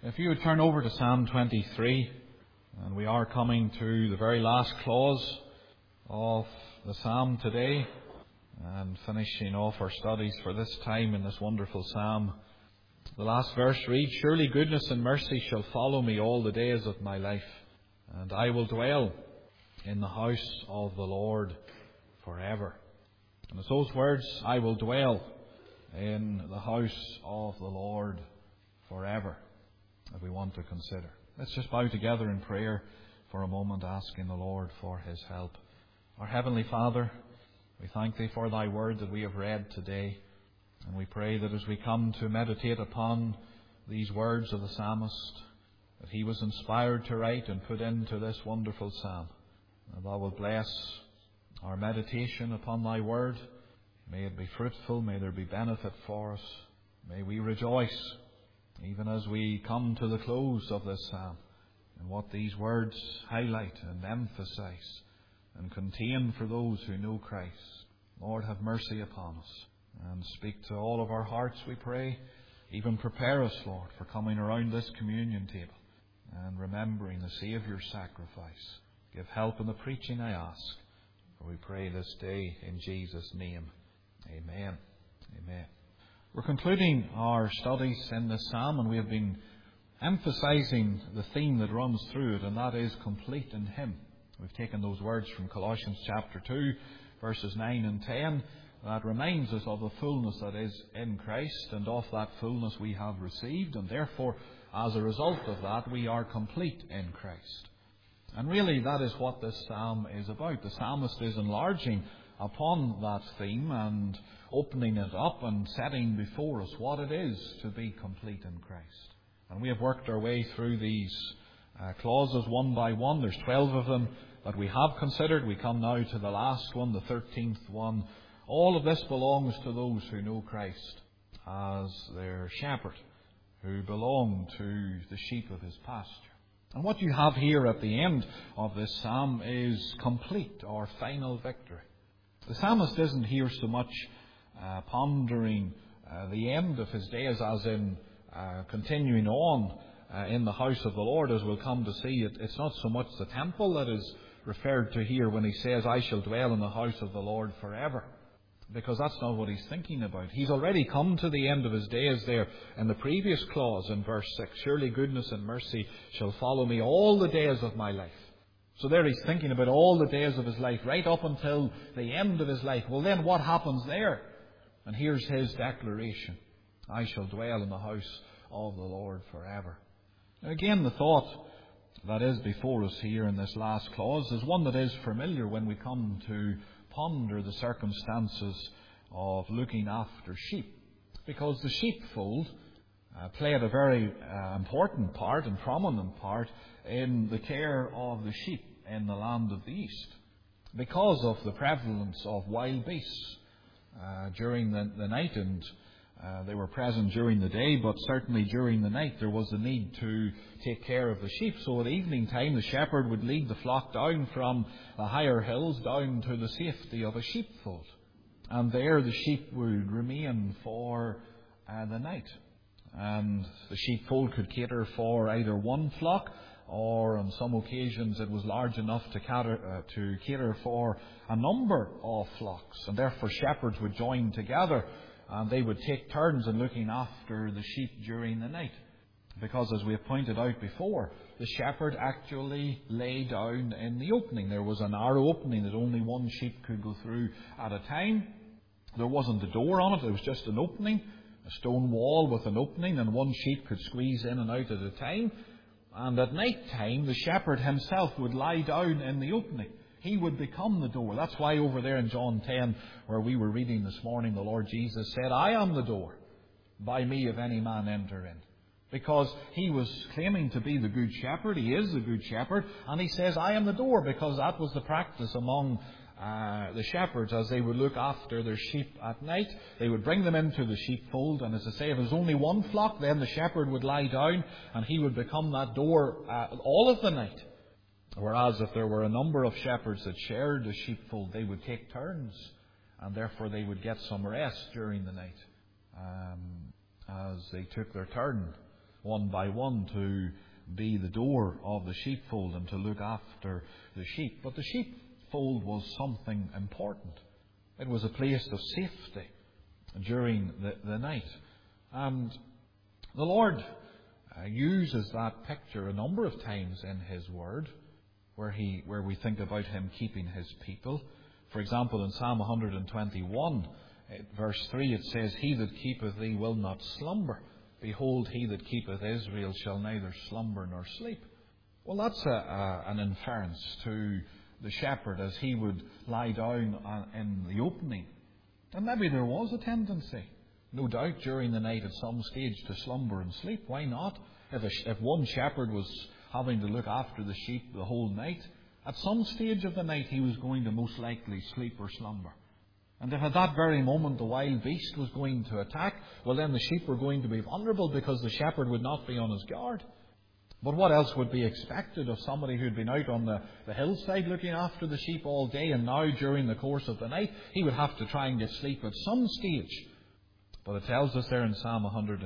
If you would turn over to Psalm 23, and we are coming to the very last clause of the Psalm today, and finishing off our studies for this time in this wonderful Psalm. The last verse reads, "Surely goodness and mercy shall follow me all the days of my life, and I will dwell in the house of the Lord forever." And it's those words, "I will dwell in the house of the Lord forever," that we want to consider. Let's just bow together in prayer for a moment, asking the Lord for His help. Our Heavenly Father, we thank Thee for Thy word that we have read today. And we pray that as we come to meditate upon these words of the psalmist, that he was inspired to write and put into this wonderful psalm, that Thou will bless our meditation upon Thy word. May it be fruitful. May there be benefit for us. May we rejoice, even as we come to the close of this psalm, and what these words highlight and emphasize and contain for those who know Christ. Lord, have mercy upon us and speak to all of our hearts, we pray. Even prepare us, Lord, for coming around this communion table and remembering the Saviour's sacrifice. Give help in the preaching, I ask, for we pray this day in Jesus' name. Amen. Amen. We're concluding our studies in this psalm, and we have been emphasizing the theme that runs through it, and that is complete in Him. We've taken those words from Colossians chapter 2, verses 9 and 10, that reminds us of the fullness that is in Christ, and of that fullness we have received, and therefore, as a result of that, we are complete in Christ. And really, that is what this psalm is about. The psalmist is enlarging upon that theme and opening it up and setting before us what it is to be complete in Christ. And we have worked our way through these clauses one by one. There's 12 of them that we have considered. We come now to the last one, the 13th one. All of this belongs to those who know Christ as their shepherd, who belong to the sheep of His pasture. And what you have here at the end of this psalm is complete or final victory. The psalmist isn't here so much pondering the end of his days, as in continuing on in the house of the Lord, as we'll come to see. It's not so much the temple that is referred to here when he says, "I shall dwell in the house of the Lord forever," because that's not what he's thinking about. He's already come to the end of his days there in the previous clause in verse 6. "Surely goodness and mercy shall follow me all the days of my life." So there he's thinking about all the days of his life, right up until the end of his life. Well, then what happens there? And here's his declaration: "I shall dwell in the house of the Lord forever." Now again, the thought that is before us here in this last clause is one that is familiar when we come to ponder the circumstances of looking after sheep. Because the sheepfold played a very important part and prominent part in the care of the sheep in the land of the East. Because of the prevalence of wild beasts during the night, and they were present during the day, but certainly during the night there was a need to take care of the sheep. So at evening time the shepherd would lead the flock down from the higher hills down to the safety of a sheepfold. And there the sheep would remain for the night. And the sheepfold could cater for either one flock, or on some occasions it was large enough to cater for a number of flocks. And therefore shepherds would join together, and they would take turns in looking after the sheep during the night. Because, as we have pointed out before, the shepherd actually lay down in the opening. There was a narrow opening that only one sheep could go through at a time. There wasn't a door on it, it was just an opening, a stone wall with an opening, and one sheep could squeeze in and out at a time. And at night time, the shepherd himself would lie down in the opening. He would become the door. That's why over there in John 10, where we were reading this morning, the Lord Jesus said, "I am the door. By me if any man enter in." Because he was claiming to be the good shepherd. He is the good shepherd. And he says, "I am the door," because that was the practice among the shepherds as they would look after their sheep at night. They would bring them into the sheepfold, and as I say, if there was only one flock, then the shepherd would lie down and he would become that door all of the night. Whereas if there were a number of shepherds that shared the sheepfold, they would take turns, and therefore they would get some rest during the night as they took their turn one by one to be the door of the sheepfold and to look after the sheep. But the sheepfold was something important. It was a place of safety during the night. And the Lord uses that picture a number of times in His Word, where we think about Him keeping His people. For example, in Psalm 121, verse 3, it says, "He that keepeth thee will not slumber. Behold, he that keepeth Israel shall neither slumber nor sleep." Well, that's an inference to the shepherd as he would lie down in the opening. And maybe there was a tendency, no doubt, during the night at some stage to slumber and sleep. Why not? If one shepherd was having to look after the sheep the whole night, at some stage of the night he was going to most likely sleep or slumber. And if at that very moment the wild beast was going to attack, well then the sheep were going to be vulnerable because the shepherd would not be on his guard. But what else would be expected of somebody who'd been out on the hillside looking after the sheep all day, and now during the course of the night he would have to try and get sleep at some stage? But it tells us there in Psalm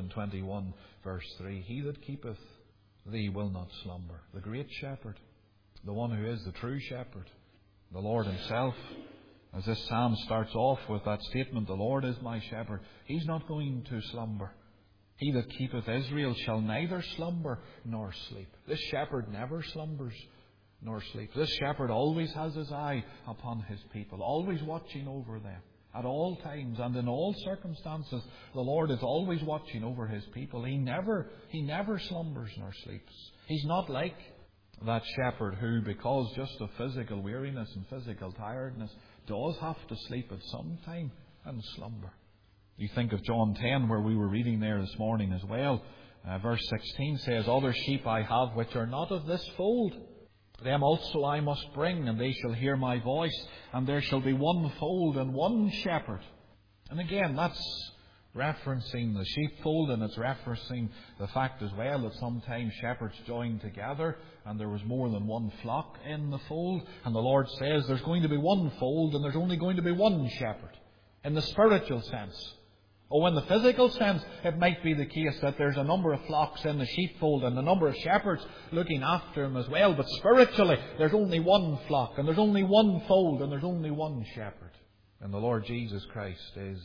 121 verse 3, "He that keepeth thee will not slumber." The great shepherd, the one who is the true shepherd, the Lord Himself. As this psalm starts off with that statement, "The Lord is my shepherd," He's not going to slumber. "He that keepeth Israel shall neither slumber nor sleep." This shepherd never slumbers nor sleeps. This shepherd always has his eye upon his people, always watching over them. At all times and in all circumstances, the Lord is always watching over His people. He never slumbers nor sleeps. He's not like that shepherd who, because just of physical weariness and physical tiredness, does have to sleep at some time and slumber. You think of John 10, where we were reading there this morning as well. Verse 16 says, "Other sheep I have which are not of this fold. Them also I must bring, and they shall hear my voice, and there shall be one fold and one shepherd." And again, that's referencing the sheepfold, and it's referencing the fact as well that sometimes shepherds joined together and there was more than one flock in the fold. And the Lord says there's going to be one fold and there's only going to be one shepherd in the spiritual sense. Oh, in the physical sense, it might be the case that there's a number of flocks in the sheepfold and a number of shepherds looking after them as well. But spiritually, there's only one flock and there's only one fold and there's only one shepherd. And the Lord Jesus Christ is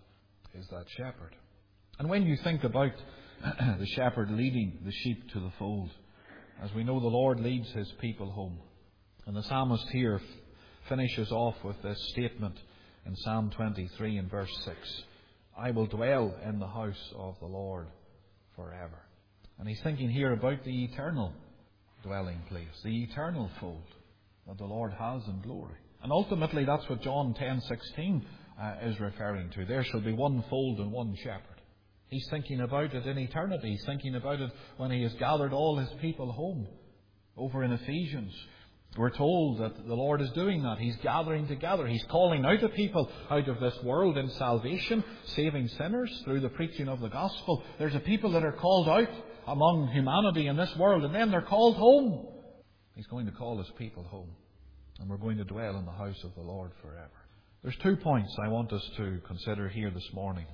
that shepherd. And when you think about the shepherd leading the sheep to the fold, as we know, the Lord leads His people home. And the psalmist here finishes off with this statement in Psalm 23 and verse 6. "I will dwell in the house of the Lord forever." And he's thinking here about the eternal dwelling place, the eternal fold that the Lord has in glory. And ultimately that's what John 10:16 is referring to. There shall be one fold and one shepherd. He's thinking about it in eternity. He's thinking about it when He has gathered all His people home. Over in Ephesians, we're told that the Lord is doing that. He's gathering together. He's calling out a people out of this world in salvation, saving sinners through the preaching of the gospel. There's a people that are called out among humanity in this world, and then they're called home. He's going to call His people home, and we're going to dwell in the house of the Lord forever. There's 2 points I want us to consider here this morning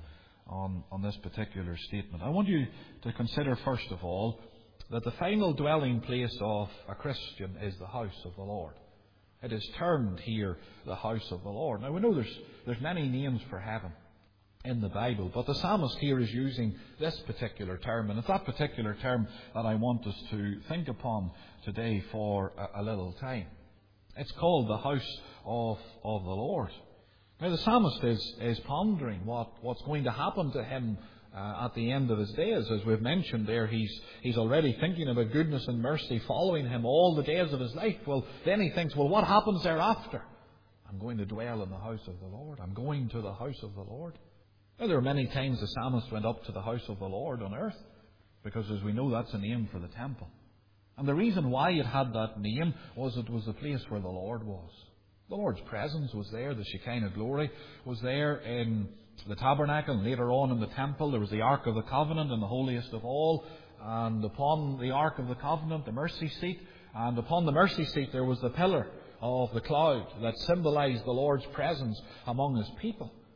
on this particular statement. I want you to consider, first of all, that the final dwelling place of a Christian is the house of the Lord. It is termed here the house of the Lord. Now we know there's many names for heaven in the Bible, but the psalmist here is using this particular term, and it's that particular term that I want us to think upon today for a little time. It's called the house of the Lord. Now the psalmist is pondering what's going to happen to him at the end of his days. As we've mentioned there, he's already thinking about goodness and mercy following him all the days of his life. Well, then he thinks, well, what happens thereafter? I'm going to dwell in the house of the Lord. I'm going to the house of the Lord. Now, there are many times the psalmist went up to the house of the Lord on earth, because as we know, that's a name for the temple. And the reason why it had that name was it was the place where the Lord was. The Lord's presence was there. The Shekinah glory was there in the tabernacle, and later on in the temple there was the Ark of the Covenant in the holiest of all, and upon the Ark of the Covenant the mercy seat, and upon the mercy seat there was the pillar of the cloud that symbolized the Lord's presence among His people.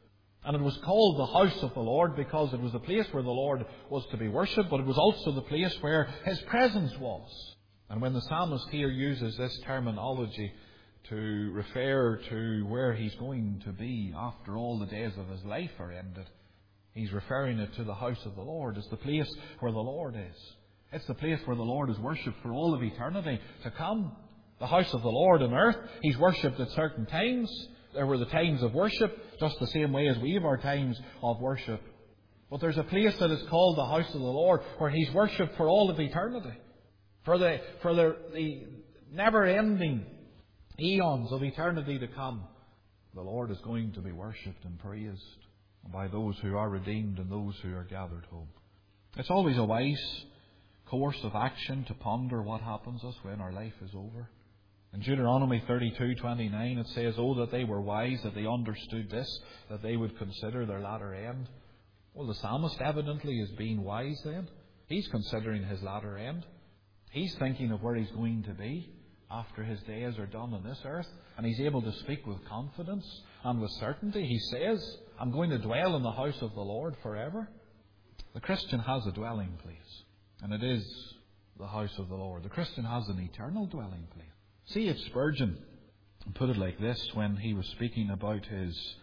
And it was called the house of the Lord because it was the place where the Lord was to be worshipped, but it was also the place where His presence was. And when the psalmist here uses this terminology to refer to where he's going to be after all the days of his life are ended, he's referring it to the house of the Lord. It's the place where the Lord is. It's the place where the Lord is worshipped for all of eternity to come. The house of the Lord on earth, He's worshipped at certain times. There were the times of worship, just the same way as we have our times of worship. But there's a place that is called the house of the Lord where He's worshipped for all of eternity. For the never-ending eons of eternity to come. The Lord is going to be worshipped and praised by those who are redeemed and those who are gathered home. It's always a wise course of action to ponder what happens to us when our life is over. In Deuteronomy 32:29 it says, "Oh, that they were wise, that they understood this, that they would consider their latter end." Well, the psalmist evidently is being wise then. He's considering his latter end. He's thinking of where he's going to be after his days are done on this earth. And he's able to speak with confidence and with certainty. He says, "I'm going to dwell in the house of the Lord forever." The Christian has a dwelling place, and it is the house of the Lord. The Christian has an eternal dwelling place. C.H. Spurgeon put it like this when he was speaking about his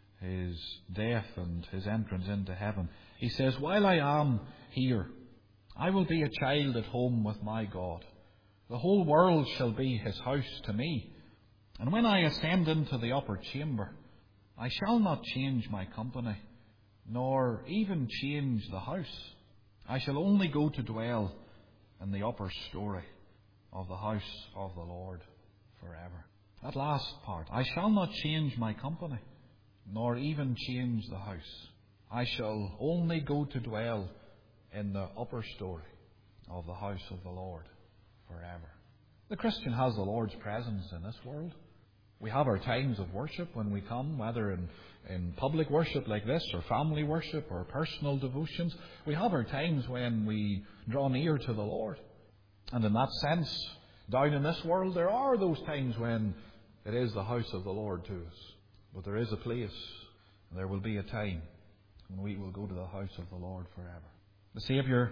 death and his entrance into heaven. He says, "While I am here, I will be a child at home with my God. The whole world shall be His house to me. And when I ascend into the upper chamber, I shall not change my company, nor even change the house. I shall only go to dwell in the upper story of the house of the Lord forever." That last part, I shall not change my company, nor even change the house. I shall only go to dwell in the upper story of the house of the Lord forever. The Christian has the Lord's presence in this world. We have our times of worship when we come, whether in public worship like this, or family worship, or personal devotions. We have our times when we draw near to the Lord. And in that sense, down in this world, there are those times when it is the house of the Lord to us. But there is a place, and there will be a time when we will go to the house of the Lord forever. The Saviour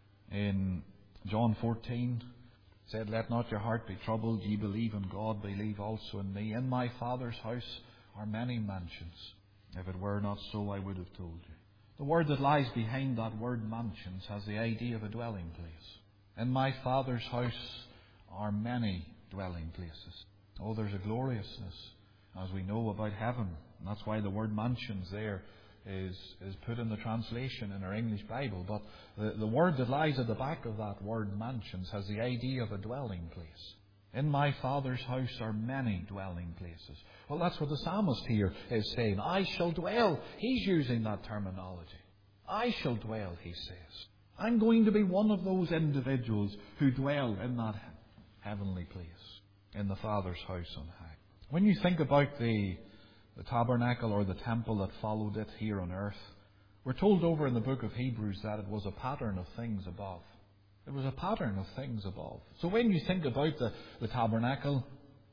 in John 14 said, "Let not your heart be troubled. Ye believe in God, believe also in me. In my Father's house are many mansions. If it were not so, I would have told you." The word that lies behind that word mansions has the idea of a dwelling place. In my Father's house are many dwelling places. Oh, there's a gloriousness, as we know, about heaven. And that's why the word mansions there is put in the translation in our English Bible. But the word that lies at the back of that word mansions has the idea of a dwelling place. In my Father's house are many dwelling places. Well, that's what the psalmist here is saying. I shall dwell. He's using that terminology. I shall dwell, he says. I'm going to be one of those individuals who dwell in that heavenly place, in the Father's house on high. When you think about the tabernacle or the temple that followed it here on earth, we're told over in the book of Hebrews that it was a pattern of things above. It was a pattern of things above. So when you think about the tabernacle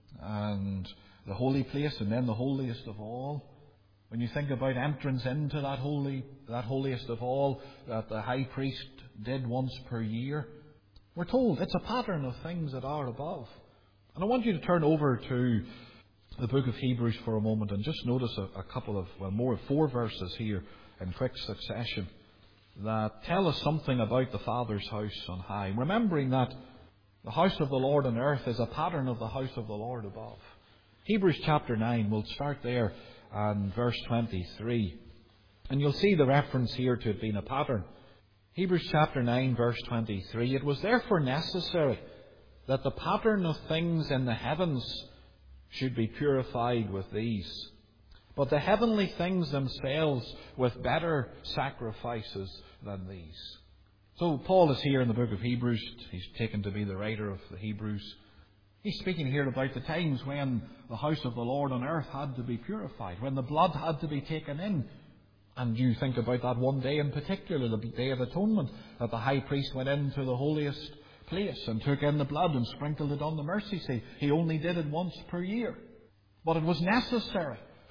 and the holy place and then the holiest of all, when you think about entrance into that holiest of all that the high priest did once per year, we're told it's a pattern of things that are above. And I want you to turn over to the book of Hebrews for a moment and just notice a couple of, four verses here in quick succession that tell us something about the Father's house on high. Remembering that the house of the Lord on earth is a pattern of the house of the Lord above. Hebrews chapter 9, we'll start there and verse 23. And you'll see the reference here to it being a pattern. Hebrews chapter 9, verse 23. It was therefore necessary that the pattern of things in the heavens should be purified with these, but the heavenly things themselves with better sacrifices than these. So Paul is here in the book of Hebrews. He's taken to be the writer of the Hebrews. He's speaking here about the times when the house of the Lord on earth had to be purified, when the blood had to be taken in. And you think about that one day in particular, the Day of Atonement, that the high priest went into the holiest place and took in the blood and sprinkled it on the mercy seat. He only did it once per year. But it was necessary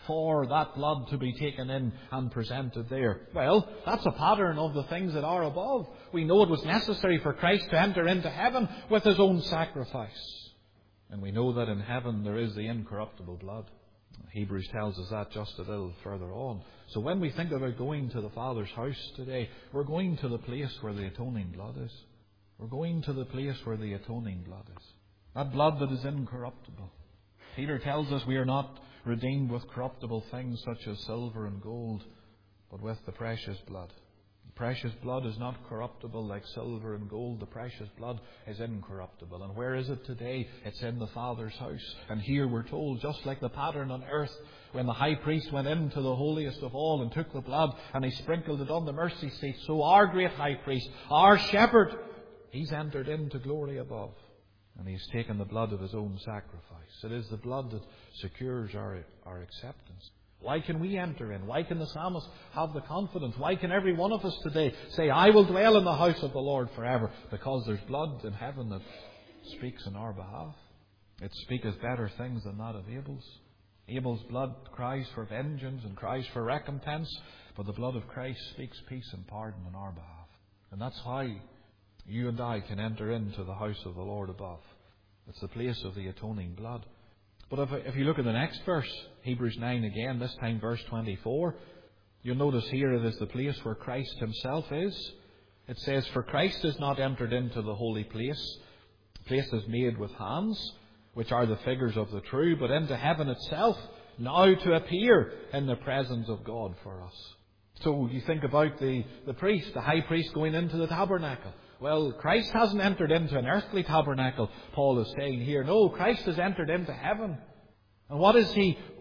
for that blood to be taken in and presented there? Well, that's a pattern of the things that are above. We know it was necessary for Christ to enter into heaven with his own sacrifice. And we know that in heaven there is the incorruptible blood. Hebrews tells us that just a little further on. So when we think about going to the Father's house today, we're going to the place where the atoning blood is. We're going to the place where the atoning blood is. That blood that is incorruptible. Peter tells us we are not redeemed with corruptible things such as silver and gold, but with the precious blood. The precious blood is not corruptible like silver and gold. The precious blood is incorruptible. And where is it today? It's in the Father's house. And here we're told, just like the pattern on earth, when the high priest went into the holiest of all and took the blood and he sprinkled it on the mercy seat, so our great high priest, our shepherd, he's entered into glory above. And he's taken the blood of his own sacrifice. It is the blood that secures our acceptance. Why can we enter in? Why can the psalmist have the confidence? Why can every one of us today say, I will dwell in the house of the Lord forever? Because there's blood in heaven that speaks in our behalf. It speaketh better things than that of Abel's. Abel's blood cries for vengeance and cries for recompense, but the blood of Christ speaks peace and pardon on our behalf. And that's why you and I can enter into the house of the Lord above. It's the place of the atoning blood. But if you look at the next verse, Hebrews 9 again, this time verse 24, you'll notice here it is the place where Christ himself is. It says, for Christ is not entered into the holy place. The place is made with hands, which are the figures of the true, but into heaven itself, now to appear in the presence of God for us. So you think about the priest, the high priest going into the tabernacle. Well, Christ hasn't entered into an earthly tabernacle, Paul is saying here. No, Christ has entered into heaven. And why has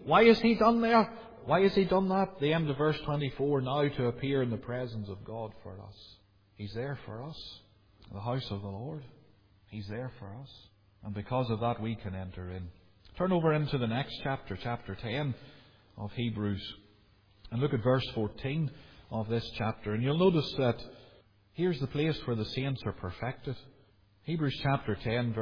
he done there? Why has he done that? The end of verse 24, now to appear in the presence of God for us. He's there for us. The house of the Lord. He's there for us. And because of that, we can enter in. Turn over into the next chapter, chapter 10 of Hebrews. And look at verse 14 of this chapter. And you'll notice that here's the place where the saints are perfected. Hebrews chapter 10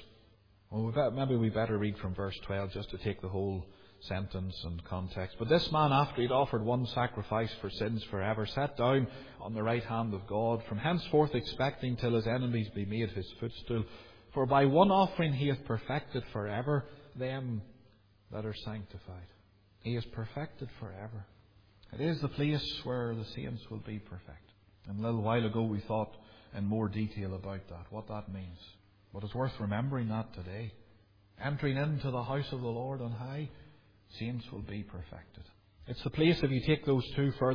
maybe we better read from verse 12 just to take the whole sentence and context. But this man, after he'd offered one sacrifice for sins forever, sat down on the right hand of God, from henceforth expecting till his enemies be made his footstool. For by one offering he hath perfected forever them that are sanctified. He is perfected forever. It is the place where the saints will be perfect. And a little while ago we thought in more detail about that, what that means. But it's worth remembering that today. Entering into the house of the Lord on high, saints will be perfected. It's the place, if you take those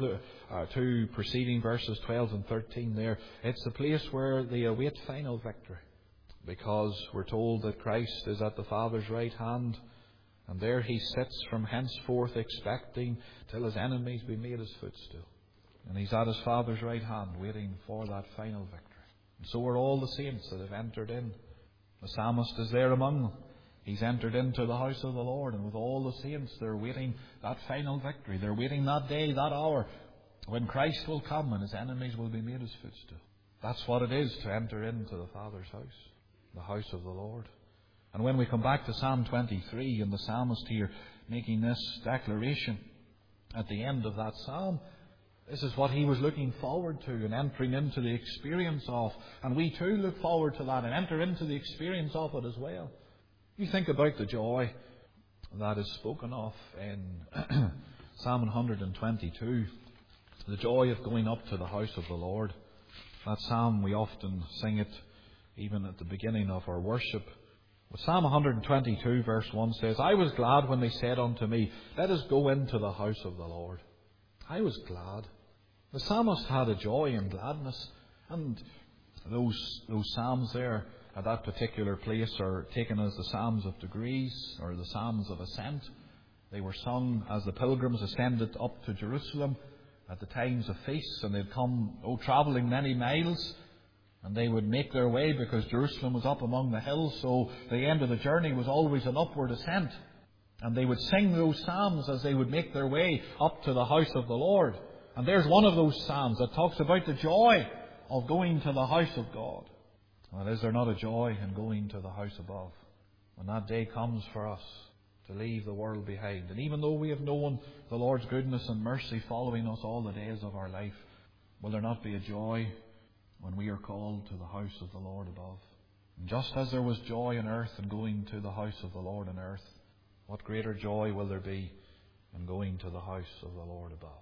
two preceding verses 12 and 13 there, it's the place where they await final victory. Because we're told that Christ is at the Father's right hand, and there he sits from henceforth expecting till his enemies be made his footstool. And he's at his Father's right hand waiting for that final victory. And so are all the saints that have entered in. The psalmist is there among them. He's entered into the house of the Lord, and with all the saints they're waiting that final victory. They're waiting that day, that hour, when Christ will come and his enemies will be made his footstool. That's what it is to enter into the Father's house, the house of the Lord. And when we come back to Psalm 23 and the psalmist here making this declaration at the end of that psalm, this is what he was looking forward to and entering into the experience of. And we too look forward to that and enter into the experience of it as well. You think about the joy that is spoken of in Psalm 122. The joy of going up to the house of the Lord. That psalm, we often sing it even at the beginning of our worship. But Psalm 122 verse 1 says, I was glad when they said unto me, let us go into the house of the Lord. I was glad. The psalmist had a joy and gladness. And those psalms there at that particular place are taken as the psalms of degrees or the psalms of ascent. They were sung as the pilgrims ascended up to Jerusalem at the times of feasts, and they'd come travelling many miles, and they would make their way because Jerusalem was up among the hills, so the end of the journey was always an upward ascent. And they would sing those psalms as they would make their way up to the house of the Lord. And there's one of those psalms that talks about the joy of going to the house of God. Well, is there not a joy in going to the house above? When that day comes for us to leave the world behind. And even though we have known the Lord's goodness and mercy following us all the days of our life, will there not be a joy when we are called to the house of the Lord above? And just as there was joy on earth in going to the house of the Lord on earth, what greater joy will there be in going to the house of the Lord above?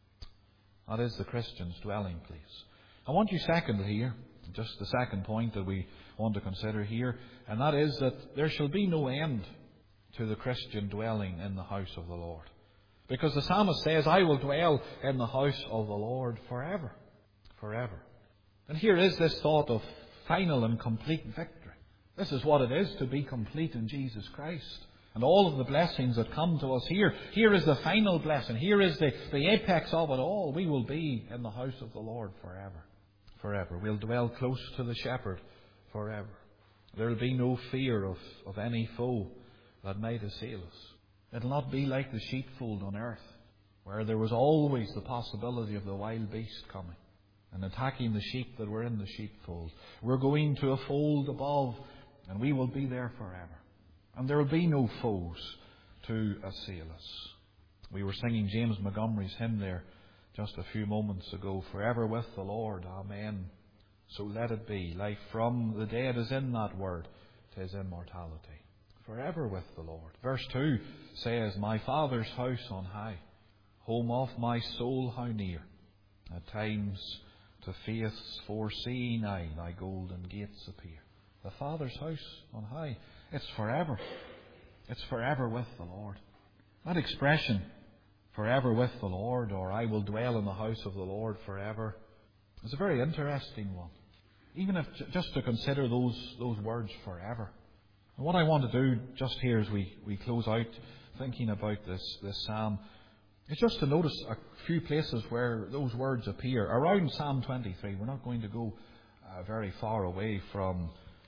That is the Christian's dwelling place. I want you secondly here, just the second point that we want to consider here, and that is that there shall be no end to the Christian dwelling in the house of the Lord. Because the psalmist says, I will dwell in the house of the Lord forever. Forever. And here is this thought of final and complete victory. This is what it is to be complete in Jesus Christ. And all of the blessings that come to us here. Here is the final blessing. Here is the apex of it all. We will be in the house of the Lord forever. Forever. We'll dwell close to the shepherd forever. There will be no fear of any foe that might assail us. It'll not be like the sheepfold on earth, where there was always the possibility of the wild beast coming and attacking the sheep that were in the sheepfold. We're going to a fold above, and we will be there forever. And there will be no foes to assail us. We were singing James Montgomery's hymn there just a few moments ago. Forever with the Lord, amen. So let it be. Life from the dead is in that word. 'Tis immortality. Forever with the Lord. Verse 2 says, My Father's house on high, home of my soul how near. At times to faith's foreseeing eye, thy golden gates appear. The Father's house on high. It's forever. It's forever with the Lord. That expression, forever with the Lord, or I will dwell in the house of the Lord forever, is a very interesting one. Even if just to consider those words forever. And what I want to do just here as we close out thinking about this psalm is just to notice a few places where those words appear. Around Psalm 23, we're not going to go very far away from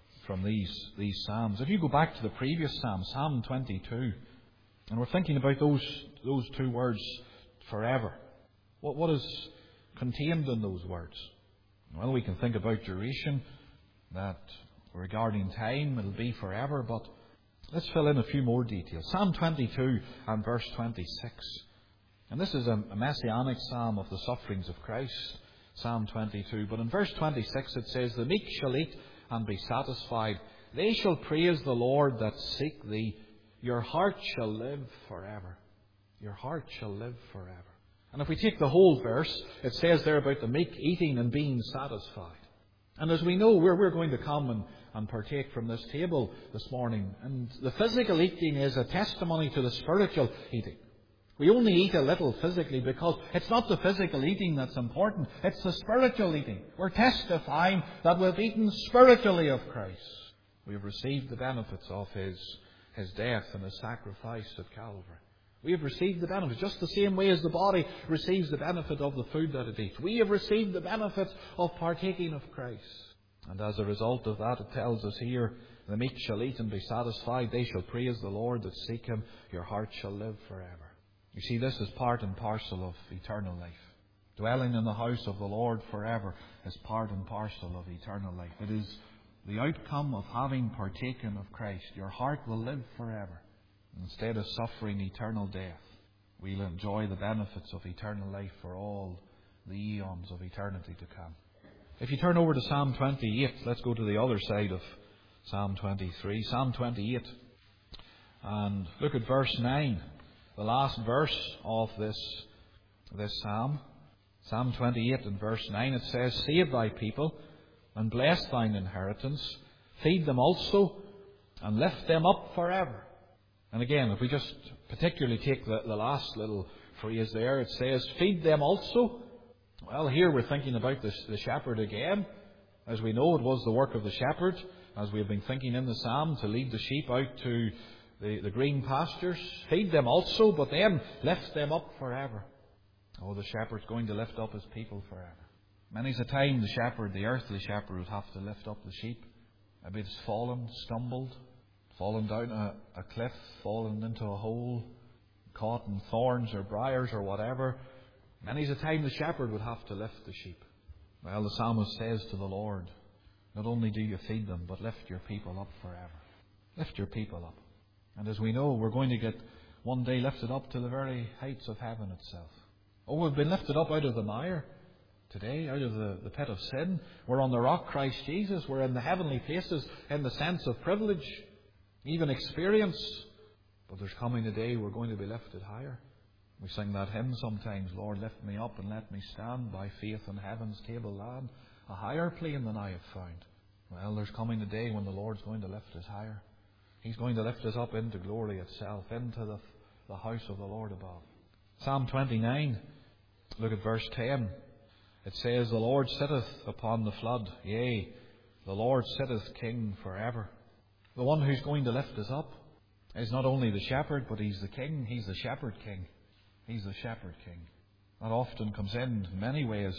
these psalms. If you go back to the previous psalm, Psalm 22, and we're thinking about those two words, forever. What is contained in those words? Well, we can think about duration, that regarding time, it'll be forever, but let's fill in a few more details. Psalm 22 and verse 26. And this is a messianic psalm of the sufferings of Christ, Psalm 22. But in verse 26 it says, The meek shall eat and be satisfied. They shall praise the Lord that seek thee. Your heart shall live forever. Your heart shall live forever. And if we take the whole verse, it says there about the meek eating and being satisfied. And as we know, we're going to come and partake from this table this morning. And the physical eating is a testimony to the spiritual eating. We only eat a little physically because it's not the physical eating that's important. It's the spiritual eating. We're testifying that we've eaten spiritually of Christ. We've received the benefits of His death and His sacrifice at Calvary. We have received the benefits just the same way as the body receives the benefit of the food that it eats. We have received the benefits of partaking of Christ. And as a result of that, it tells us here, the meek shall eat and be satisfied. They shall praise the Lord that seek Him. Your heart shall live forever. You see, this is part and parcel of eternal life. Dwelling in the house of the Lord forever is part and parcel of eternal life. It is the outcome of having partaken of Christ. Your heart will live forever. Instead of suffering eternal death, we'll enjoy the benefits of eternal life for all the eons of eternity to come. If you turn over to Psalm 28, let's go to the other side of Psalm 23. Psalm 28. And look at verse 9. The last verse of this psalm. Psalm 28 and verse 9. It says, Save thy people and bless thine inheritance. Feed them also and lift them up forever. And again, if we just particularly take the last little phrase there, it says, Feed them also. Well, here we're thinking about the shepherd again. As we know, it was the work of the shepherd, as we have been thinking in the psalm, to lead the sheep out to the green pastures. Feed them also, but then lift them up forever. Oh, the shepherd's going to lift up his people forever. Many's a time the shepherd, the earthly shepherd, would have to lift up the sheep. Maybe it's fallen, stumbled, fallen down a cliff, fallen into a hole, caught in thorns or briars or whatever. Many's a time the shepherd would have to lift the sheep. Well, the psalmist says to the Lord, not only do you feed them, but lift your people up forever. Lift your people up. And as we know, we're going to get one day lifted up to the very heights of heaven itself. Oh, we've been lifted up out of the mire today, out of the pit of sin. We're on the rock, Christ Jesus. We're in the heavenly places in the sense of privilege, even experience. But there's coming a day we're going to be lifted higher. We sing that hymn sometimes, Lord, lift me up and let me stand by faith in heaven's table land, a higher plane than I have found. Well, there's coming a day when the Lord's going to lift us higher. He's going to lift us up into glory itself, into the house of the Lord above. Psalm 29, look at verse 10. It says, the Lord sitteth upon the flood, yea, the Lord sitteth king forever. The one who's going to lift us up is not only the shepherd, but he's the king. He's the shepherd king. He's the shepherd king. That often comes in many ways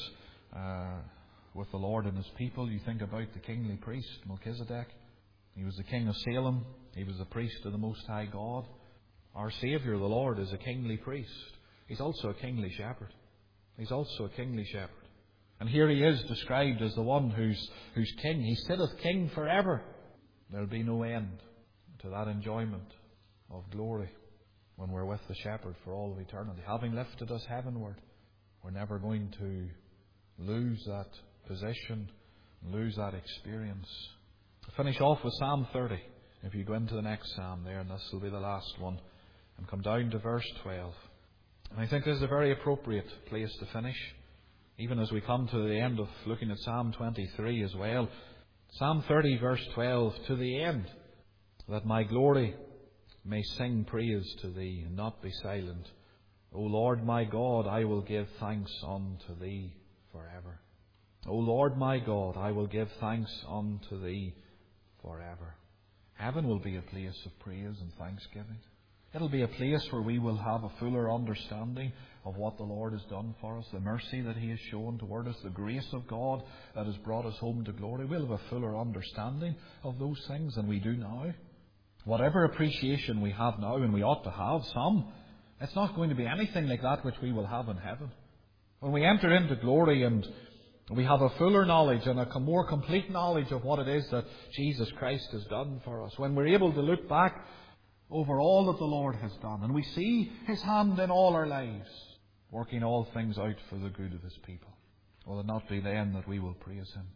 with the Lord and his people. You think about the kingly priest, Melchizedek. He was the king of Salem. He was the priest of the Most High God. Our Saviour, the Lord, is a kingly priest. He's also a kingly shepherd. He's also a kingly shepherd. And here he is described as the one who's king. He sitteth king forever. There'll be no end to that enjoyment of glory when we're with the shepherd for all of eternity. Having lifted us heavenward, we're never going to lose that position, lose that experience. I'll finish off with Psalm 30. If you go into the next psalm there, and this will be the last one, and come down to verse 12. And I think this is a very appropriate place to finish, even as we come to the end of looking at Psalm 23 as well. Psalm 30 verse 12, to the end that my glory may sing praise to Thee and not be silent. O Lord my God, I will give thanks unto Thee forever. O Lord my God, I will give thanks unto Thee forever. Heaven will be a place of praise and thanksgiving. It'll be a place where we will have a fuller understanding of what the Lord has done for us, the mercy that He has shown toward us, the grace of God that has brought us home to glory. We'll have a fuller understanding of those things than we do now. Whatever appreciation we have now, and we ought to have some, it's not going to be anything like that which we will have in heaven. When we enter into glory and we have a fuller knowledge and a more complete knowledge of what it is that Jesus Christ has done for us, when we're able to look back over all that the Lord has done, and we see His hand in all our lives, working all things out for the good of His people, will it not be then that we will praise Him?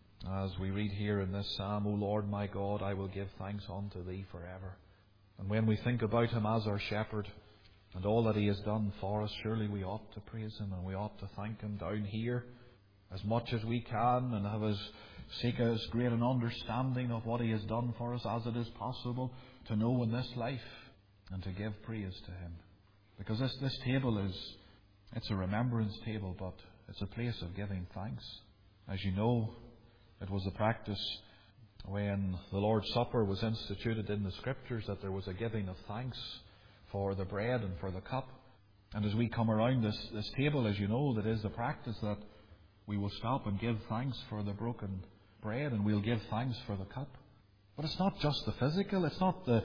As we read here in this psalm, O Lord my God, I will give thanks unto Thee forever. And when we think about Him as our shepherd and all that He has done for us, surely we ought to praise Him and we ought to thank Him down here as much as we can, and seek as great an understanding of what He has done for us as it is possible to know in this life, and to give praise to Him. Because this table it's a remembrance table, but it's a place of giving thanks. As you know, it was a practice when the Lord's Supper was instituted in the Scriptures that there was a giving of thanks for the bread and for the cup. And as we come around this table, as you know, that is the practice that we will stop and give thanks for the broken bread, and we'll give thanks for the cup. But it's not just the physical. It's not the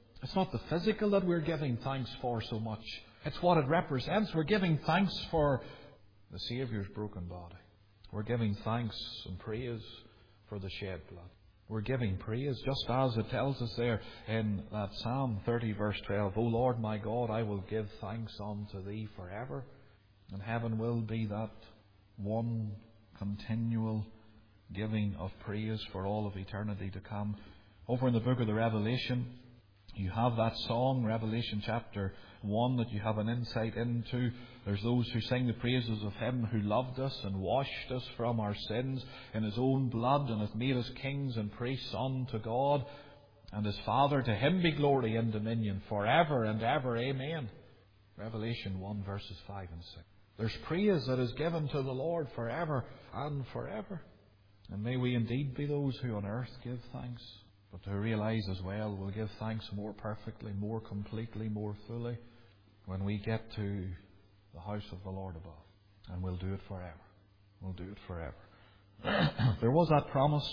physical that we're giving thanks for so much. It's what it represents. We're giving thanks for the Saviour's broken body. We're giving thanks and praise for the shed blood. We're giving praise, just as it tells us there in that Psalm 30 verse 12. O Lord my God, I will give thanks unto Thee forever. And heaven will be that one continual giving of praise for all of eternity to come. Over in the book of the Revelation, you have that song, Revelation chapter 1, that you have an insight into. There's those who sing the praises of Him who loved us and washed us from our sins in His own blood, and hath made us kings and priests unto God and His Father. To Him be glory and dominion forever and ever. Amen. Revelation 1 verses 5 and 6. There's praise that is given to the Lord forever and forever. And may we indeed be those who on earth give thanks, but to realize as well we'll give thanks more perfectly, more completely, more fully when we get to the house of the Lord above. And we'll do it forever. We'll do it forever. There was that promise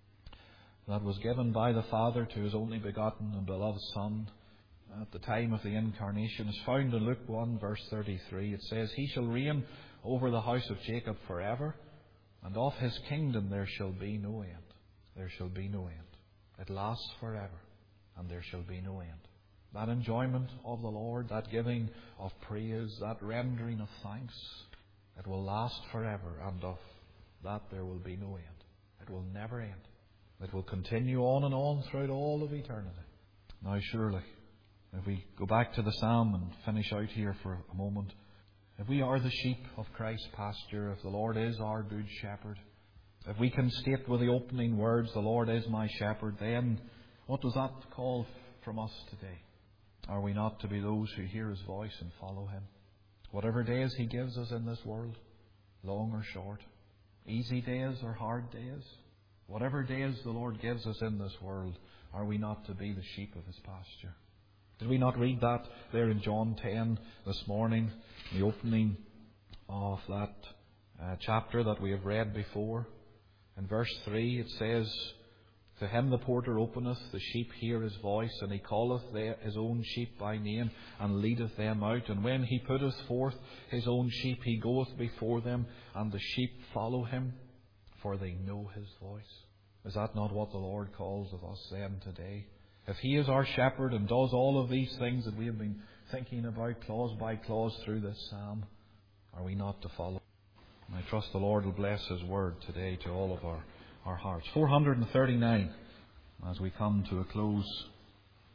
that was given by the Father to His only begotten and beloved Son at the time of the Incarnation. It's found in Luke 1 verse 33. It says, He shall reign over the house of Jacob forever, and of His kingdom there shall be no end. There shall be no end. It lasts forever, and there shall be no end. that enjoyment of the Lord, that giving of praise, that rendering of thanks, it will last forever, and of that there will be no end. It will never end. It will continue on and on throughout all of eternity. Now surely, if we go back to the psalm and finish out here for a moment, if we are the sheep of Christ's pasture, if the Lord is our good shepherd, if we can state with the opening words, the Lord is my shepherd, then what does that call from us today? Are we not to be those who hear His voice and follow Him? Whatever days He gives us in this world, long or short, easy days or hard days, whatever days the Lord gives us in this world, are we not to be the sheep of His pasture? Did we not read that there in John 10 this morning, the opening of that chapter that we have read before? In verse 3 it says, To him the porter openeth, the sheep hear his voice, and he calleth his own sheep by name, and leadeth them out. And when he putteth forth his own sheep, he goeth before them, and the sheep follow him, for they know his voice. Is that not what the Lord calls of us then today? If He is our shepherd and does all of these things that we have been thinking about clause by clause through this psalm, are we not to follow? And I trust the Lord will bless His word today to all of our hearts. 439 as we come to a close.